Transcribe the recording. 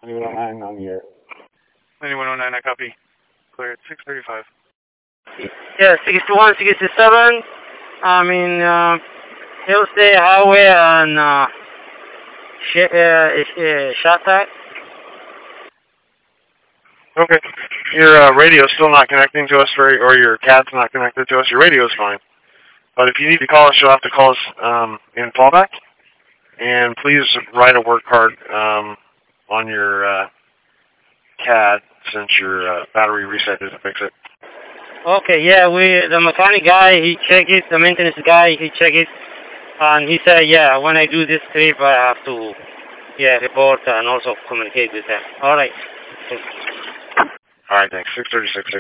9109 on the air. 9109, I copy. Clear at 635. Yeah, 61, 67. I'm in Hillsdale Highway on Shattuck. Okay. Your radio's still not connecting to us, or your CAD's not connected to us. Your radio's fine. But if you need to call us, you'll have to call us in fallback. And please write a work card on your CAD since your battery reset doesn't fix it. Okay, yeah, the mechanic guy, he checked it, the maintenance guy, he checked it, and he said, yeah, when I do this trip, I have to, report and also communicate with them. All right. All right, thanks. 636.